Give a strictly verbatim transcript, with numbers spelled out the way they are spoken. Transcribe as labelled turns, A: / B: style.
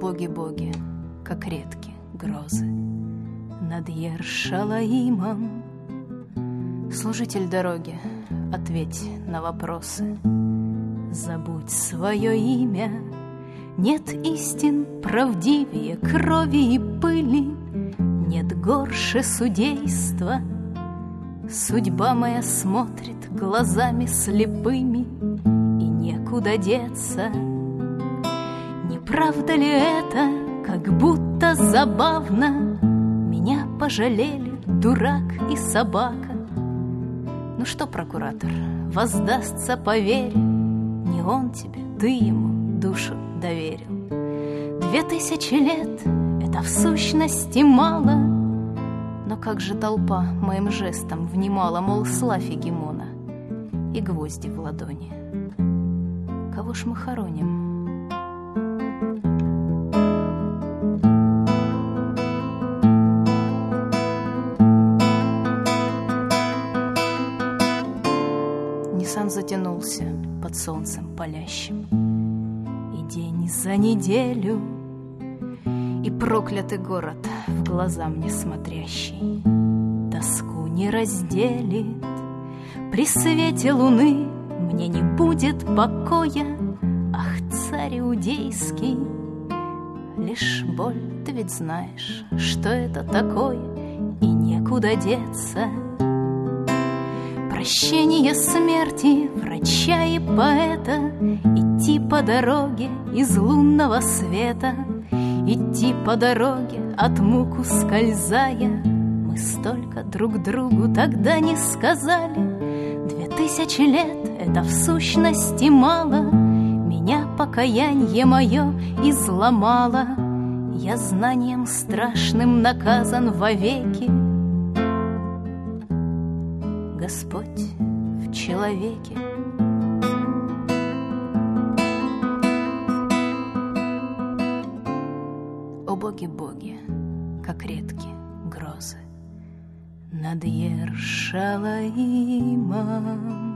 A: боги-боги, как редки грозы над Иершалаимом. Служитель дороги, ответь на вопросы. Забудь свое имя, нет истин правдивее крови и пыли, нет горше судейства. Судьба моя смотрит глазами слепыми, и некуда деться. Не правда ли это, как будто забавно? Меня пожалели дурак и собака. Ну что, прокуратор, воздастся, поверь, не он тебе, ты ему душу доверил. Две тысячи лет — это в сущности мало, но как же толпа моим жестом внимала, мол, славь Гемона, и гвозди в ладони. Кого ж мы хороним? Ниссан затянулся под солнцем палящим, и день за неделю, и проклятый город в глаза мне смотрящий тоску не разделит. При свете луны мне не будет покоя, ах, царь иудейский, лишь боль, ты ведь знаешь, что это такое, и некуда деться. Прощение смерти, врача и поэта, идти по дороге из лунного света, идти по дороге, от мук ускользая. Мы столько друг другу тогда не сказали. Две тысячи лет — это в сущности мало. Меня покаянье мое изломало. Я знанием страшным наказан вовеки. Господь в человеке. О боги-боги, как редки грозы над Иершалаимом.